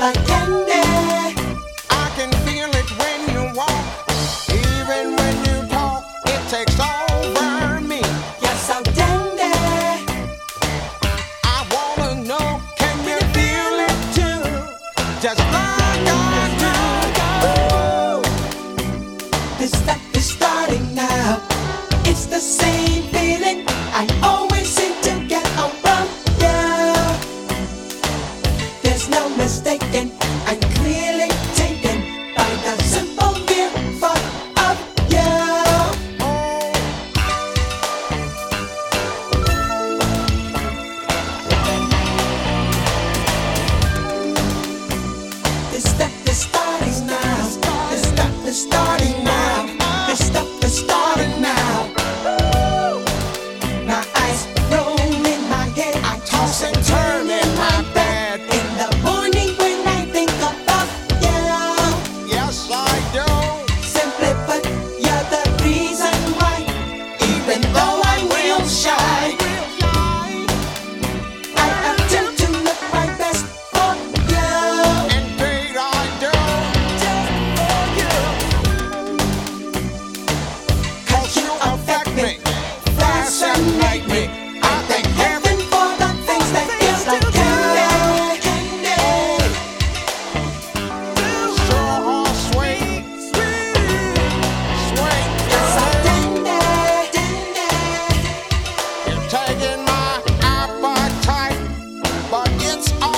like candy. I can feel it when you walk, even when you talk. It takes over me. You're so dandy. I wanna know, can you feel it too? Just like I do. This stuff is starting now. It's the same feeling I always seem to get around you. There's no mistaking, I'm clearly taken by the simple mere thought of you. This stuff is starting now. This stuff is starting now. This stuff is starting now. My eyes roll in my head. I toss and turn in my bed. In the morning when I think about you. Yes, I do. Simply put, you're the reason why. Even though I'm real shy, I attempt to look my best for you. Indeed, I do. Cause you affect me, fascinate me. I thank heaven for the things that feels like candy. Sure are sweet, sweet. You're so dandy. You're taking my appetite, but it's all